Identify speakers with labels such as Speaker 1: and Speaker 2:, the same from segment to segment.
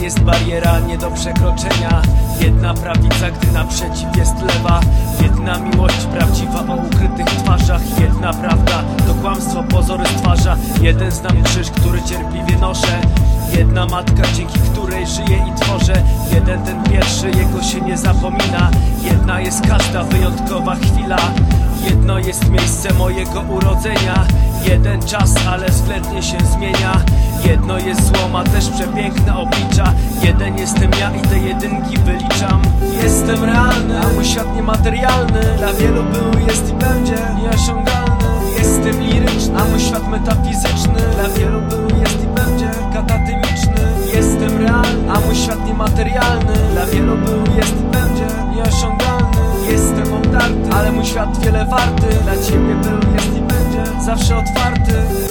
Speaker 1: jest bariera nie do przekroczenia. Jedna prawica, gdy naprzeciw jest lewa. Jedna miłość prawdziwa o ukrytych twarzach. Jedna prawda, to kłamstwo pozory stwarza. Jeden znam krzyż, który cierpliwie noszę. Jedna matka, dzięki której żyję i tworzę. Jeden ten pierwszy, jego się nie zapomina. Jedna jest każda wyjątkowa chwila. Jedno jest miejsce mojego urodzenia. Jeden czas, ale względnie się zmienia. Jedno jest zło, ma też przepiękne oblicza. Jeden jestem ja i te jedynki wyliczam. Jestem realny, a mój świat niematerialny. Dla wielu był, jest i będzie nieosiągalny. Jestem liryczny, a mój świat metafizyczny. Dla wielu był, jest i będzie katatymiczny. Jestem realny, a mój świat niematerialny. Dla wielu był, jest i będzie nieosiągalny. Jestem obdarty, ale mój świat wiele warty. Dla ciebie był, jest i będzie zawsze otwarty.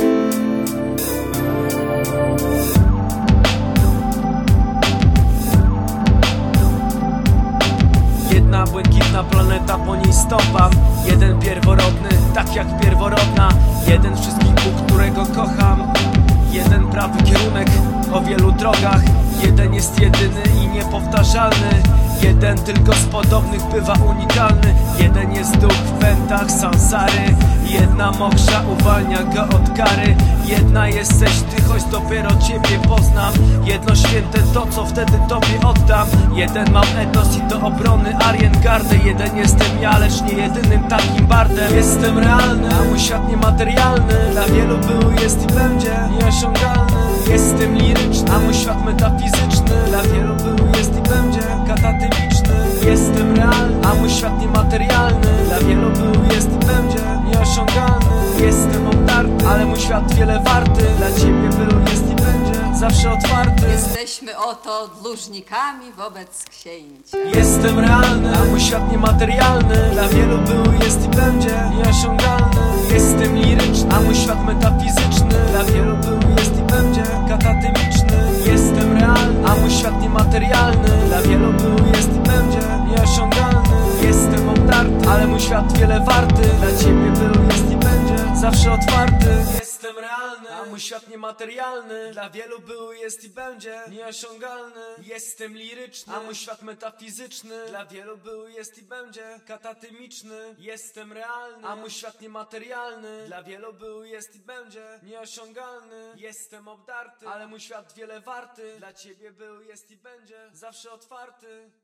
Speaker 1: Jedna błękitna planeta, po niej stąpam. Jeden pierworodny, tak jak pierworodna. Jeden wszystkich Bóg, którego kocham. Jeden prawy kierunek o wielu drogach. Jeden jest jedyny i niepowtarzalny. Jeden tylko z podobnych bywa unikalny. Jeden jest duch w pętach sansary. Jedna moksza uwalnia go od kary. Jedna jesteś ty, choć dopiero ciebie poznam. Jedno święte to, co wtedy tobie oddam. Jeden mam etos i do obrony Ariengardę. Jeden jestem ja, lecz nie jedynym takim bardem. Jestem realny, a mój świat niematerialny. Dla wielu był, jest i będzie nieosiągalny. Jestem liryczny, a mój świat metafizyczny. Dla wielu był, jest i będzie katatymiczny. Jestem realny, a mój świat niematerialny. Dla wielu był, jest i będzie nieosiągalny. Jestem obdarty, ale mój świat wiele warty. Dla ciebie był, jest i będzie zawsze otwarty.
Speaker 2: Jesteśmy oto dłużnikami wobec księcia.
Speaker 1: Jestem realny, a mój świat niematerialny. Dla wielu był, jest i będzie nieosiągalny. Jestem liryczny, a mój świat metafizyczny. Dla wielu był, jest i będzie katatymiczny. Jestem realny, a mój świat niematerialny. Dla wielu był, jest i będzie nieosiągalny. Jestem obdarty, ale mój świat wiele warty. Dla ciebie był, jest i będzie zawsze otwarty. Jestem realny, a mój świat niematerialny. Dla wielu był, jest i będzie nieosiągalny. Jestem liryczny, a mój świat metafizyczny. Dla wielu był, jest i będzie katatymiczny. Jestem realny, a mój świat niematerialny. Dla wielu był, jest i będzie nieosiągalny. Jestem obdarty, ale mój świat wiele warty. Dla ciebie był, jest i będzie zawsze otwarty.